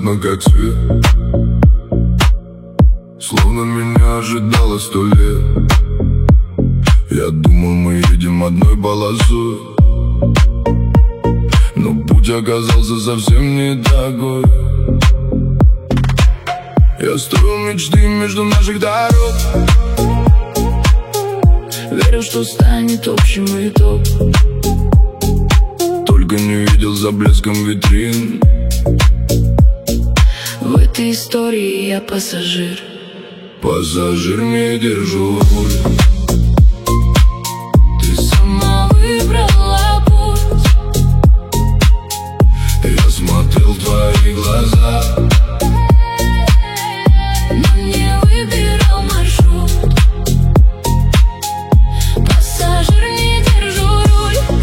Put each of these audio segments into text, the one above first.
внезапно как свет, словно меня ожидало 100 лет. Я думал, мы едем одной полосой, но путь оказался совсем не такой. Я строил мечты между наших дорог, верил, что станет общим итог. Только не видел за блеском витрин. В этой истории я пассажир. Пассажир, не держу руль. Ты сама выбрала путь. Я смотрел в твои глаза, но не выбирал маршрут. Пассажир, не держу руль.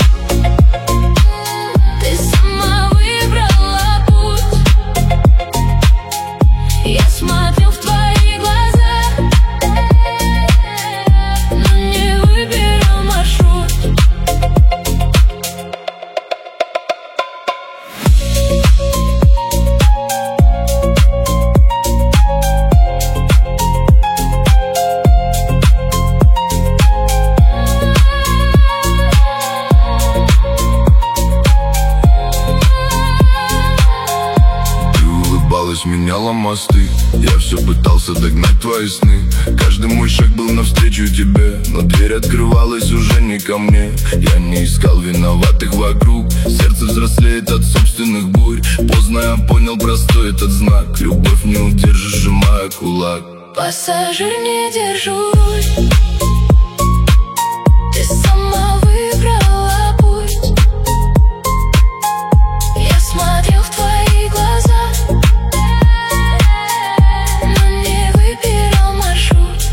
Ты сама выбрала путь. Я смотрел в твои глаза, но не выбирал маршрут. меняла мосты. Я все пытался догнать твои сны. Каждый мой шаг был навстречу тебе, но дверь открывалась уже не ко мне. Я не искал виноватых вокруг. Сердце взрослеет от собственных бурь. Поздно я понял простой этот знак. Любовь не удержишь, сжимая кулак. Пассажир, не держу руль. Ты сама выбрала путь. Я смотрел в твои глаза, но не выбирал маршрут.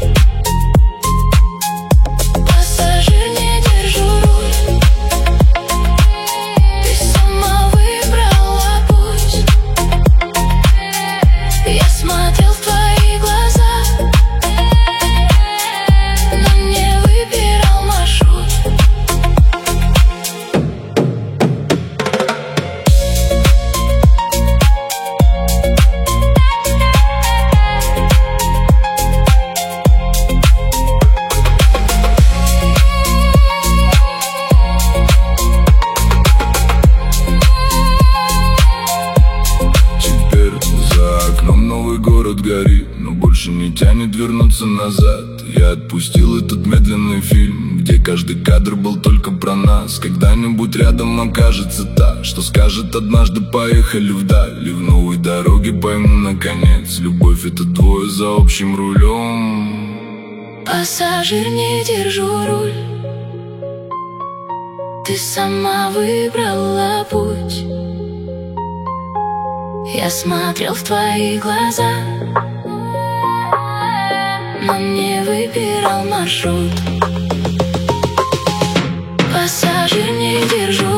Пассажир, не держу руль. Ты сама выбрала путь. Я смотрел в твои глаза, но не выбирал маршрут. Теперь за окном новый город горит, но больше не тянет вернуться назад. Я отпустил этот медленный фильм, где каждый кадр был только про нас. Когда-нибудь рядом окажется та, что скажет однажды: поехали вдаль. И в новой дороге пойму наконец: любовь — это двое за общим рулем. Пассажир, не держу руль. Ты сама выбрала путь. Я смотрел в твои глаза, но не выбирал маршрут. Пассажир, не держу